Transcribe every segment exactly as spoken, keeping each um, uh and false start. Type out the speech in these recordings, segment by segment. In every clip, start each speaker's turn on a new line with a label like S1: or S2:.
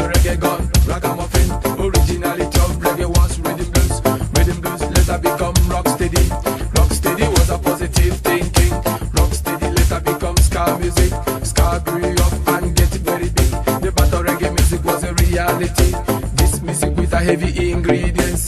S1: so reggae gone, ragamuffin. Originality of reggae was rhythm blues. Rhythm blues later become rock steady. Rock steady was a positive thinking. Rock steady later become ska music. Ska grew up and get very big. The battle reggae music was a reality. This music with a heavy ingredients.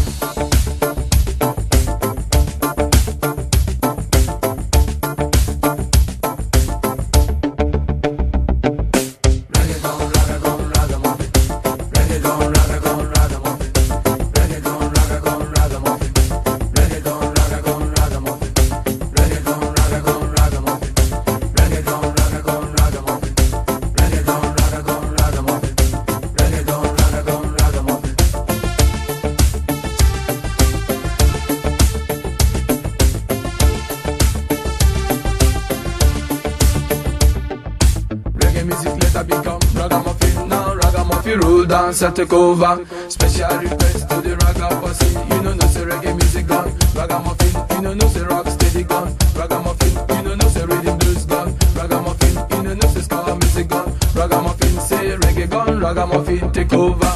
S1: Music later become ragamuffin. Now ragamuffin rule dance and take over. Special request to the ragga posse. You know no say reggae music gone, ragamuffin. You know no say rock steady gone, ragamuffin. You know no say rhythm blues gone, ragamuffin. You know no say ska music gone, ragamuffin. Say reggae gone, ragamuffin take over.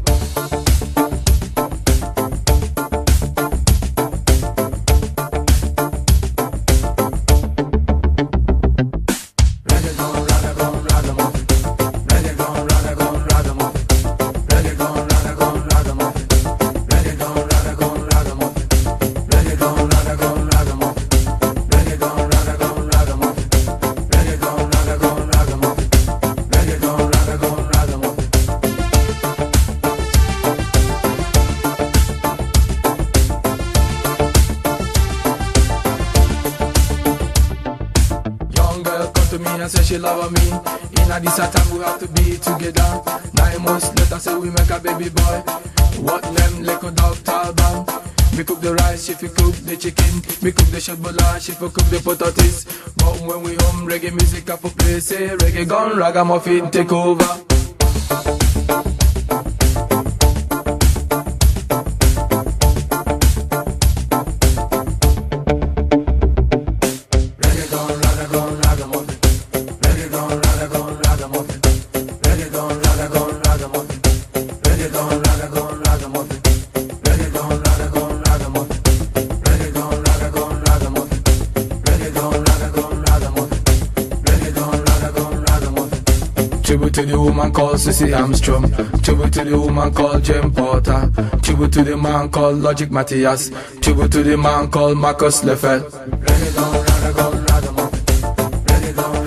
S1: To me and say she love me. In a this time we have to be together. Nine months later say we make a baby boy. What name like a doctor bang. Me cook the rice, she fi cook the chicken. Me cook the shotbola, she fi cook the potatoes. But when we home, reggae music up for play. Say reggae gone, ragamuffin take over. Tribute to the woman called Sissy Armstrong. Tribute to the woman called Jane Porter. Tribute to the man called Logic Matthias. Tribute to the man called Marcus Leffel. Reggae gone, ragamuffin. Reggae gone,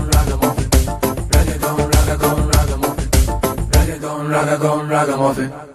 S1: ragamuffin. Reggae gone, ragamuffin. Reggae gone, ragamuffin.